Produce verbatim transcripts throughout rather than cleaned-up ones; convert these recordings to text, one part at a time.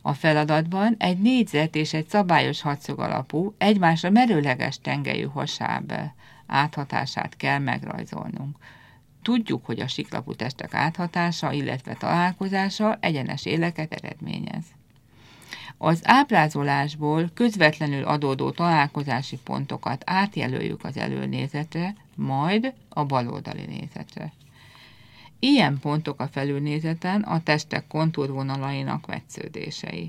A feladatban egy négyzet és egy szabályos hatszög alapú, egymásra merőleges tengelyű hasáb áthatását kell megrajzolnunk. Tudjuk, hogy a siklapú testek áthatása, illetve találkozása egyenes éleket eredményez. Az ábrázolásból közvetlenül adódó találkozási pontokat átjelöljük az előnézetre, majd a baloldali nézetre. Ilyen pontok a felülnézeten a testek kontúrvonalainak vetsződései.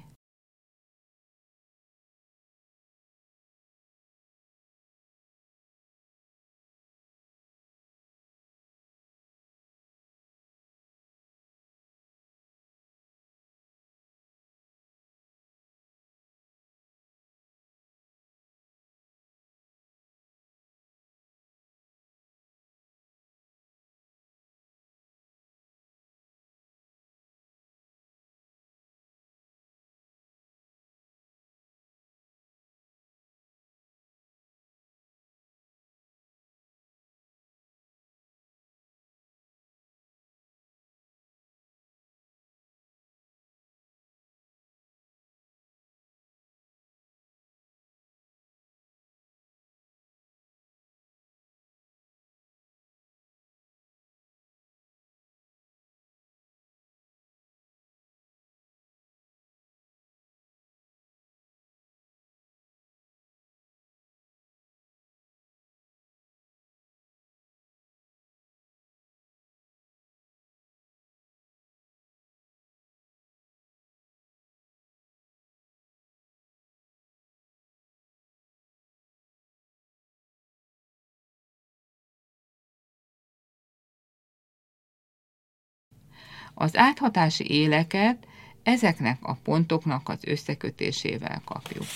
Az áthatási éleket ezeknek a pontoknak az összekötésével kapjuk.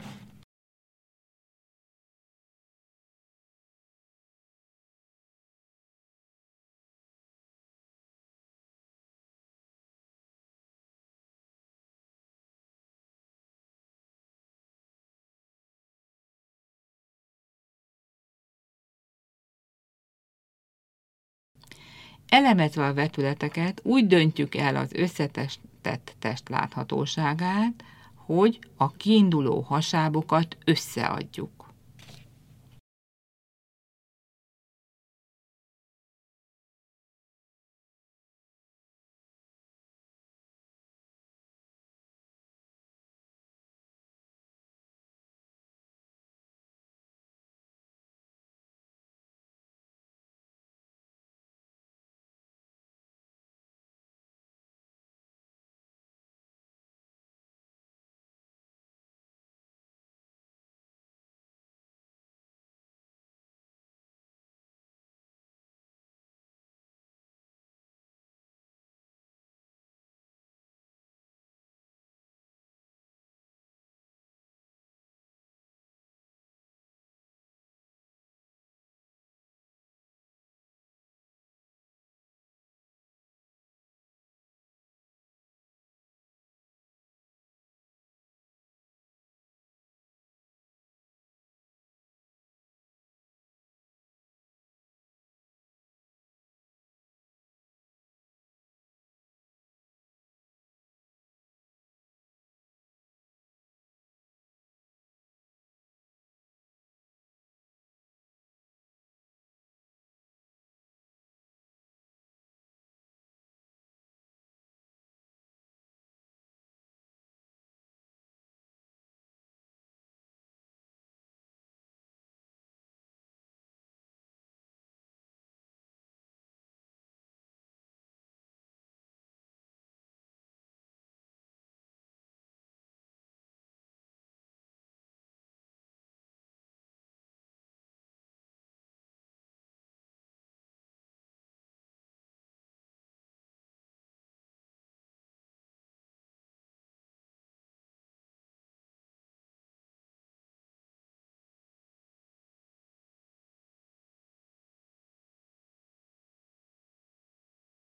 Elemezve a vetületeket úgy döntjük el az összetett test láthatóságát, hogy a kiinduló hasábokat összeadjuk.